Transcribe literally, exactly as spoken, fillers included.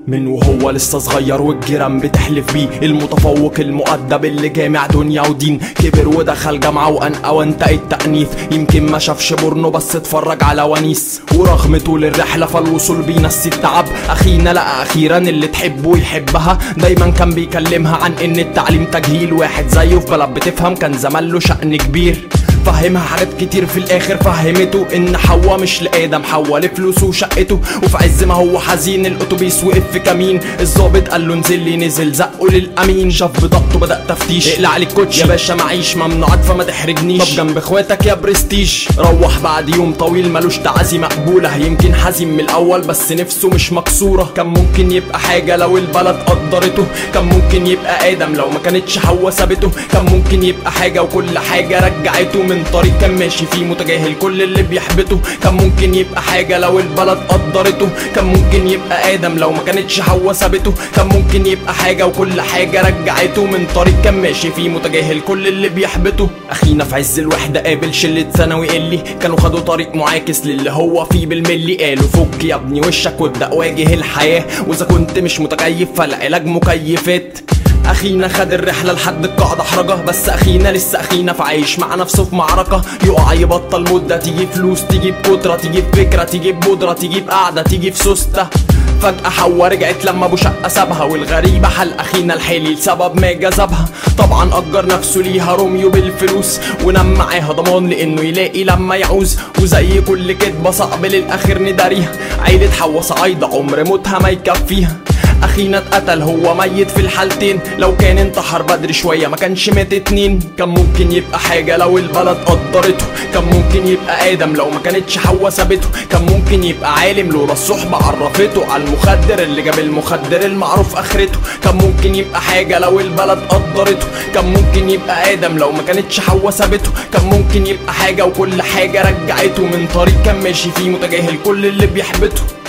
من وهو لسه صغير والجيران بتحلف بيه، المتفوق المؤدب اللي جامع دنيا ودين، كبر ودخل جامعة وأنقى وانتقى التأنيث، يمكن ما شافش بورنو بس اتفرج على ونيس، ورغم طول الرحلة فالوصول بينسي التعب، أخينا لقى أخيرا اللي تحبه ويحبها، دايما كان بيكلمها عن إن التعليم تجهيل، واحد زيه في بلد بتفهم كان زمان له شأن كبير، فهمها حاجات كتير في الاخر فهمته ان حوا مش لآدم، حوا لفلوسه وشقته، وفي عز ما هو حزين الاتوبيس وقف في كمين، الظابط قال له انزل لي، نزل زقه للامين، شاف بضغطه بدأ تفتيش، اقلع عليك كوتش يا باشا معيش ممنوعات فما تحرجنيش، طب جنب اخواتك يا برستيج. روح بعد يوم طويل ملوش تعازي مقبوله، يمكن حزين من الاول بس نفسه مش مكسوره، كان ممكن يبقى حاجه لو البلد قدرته، كان ممكن يبقى ادم لو ما كانتش حوا سابته، كان ممكن يبقى حاجه وكل حاجه رجعته من طريق كان ماشي فيه متجاهل كل اللي بيحبطه، كان ممكن يبقى حاجة لو البلد قدرته، كان ممكن يبقى آدم لو ما كانتش حوا سابته، كان ممكن يبقى حاجة وكل حاجة رجعته من طريق كان ماشي فيه متجاهل كل اللي بيحبطه. أخينا في عز الوحدة قابل شلة ثانوي اللي كانوا خدوا طريق معاكس للي هو فيه بالملي، قالوا فك يا ابني وشك وابدأ واجه الحياة، وإذا كنت مش متكيف فالعلاج مكيفات. أخينا خد الرحلة لحد القاعدة حرجة، بس أخينا لسه أخينا فعايش مع نفسه في معركة، يقع يبطل مدة، تيجي فلوس تيجي بكترة، تيجي بفكرة تيجي ببودرة، تيجي بقعدة تيجي في سوستة. فجأة حوا رجعت لما ابو شقة سابها، والغريبة حل أخينا الحالي لسبب ما جذبها، طبعا أجر نفسه ليها روميو بالفلوس، ونام معاها ضمان لأنه يلاقي لما يعوز، وزي كل كدبة صعب للآخر نداريها، عيلة حوا صعايدة عمر موتها ما يكفيها. أخينا اتقتل هو ميت في الحالتين، لو كان انتحر بدري شوية ما كانش مات اتنين، كان ممكن يبقى حاجة لو البلد قدرته، كان ممكن يبقى آدم لو ما كانتش حوا سابته، كان ممكن يبقى عالم لولا الصحبة عرفته على المخدر اللي جاب المخدر المعروف آخرته، كان ممكن يبقى حاجة لو البلد قدرته، كان ممكن يبقى آدم لو ما كانتش حوا سابته، كان ممكن يبقى حاجة وكل حاجة رجعته من طريق كان ماشي فيه متجاهل كل اللي بيحبطه.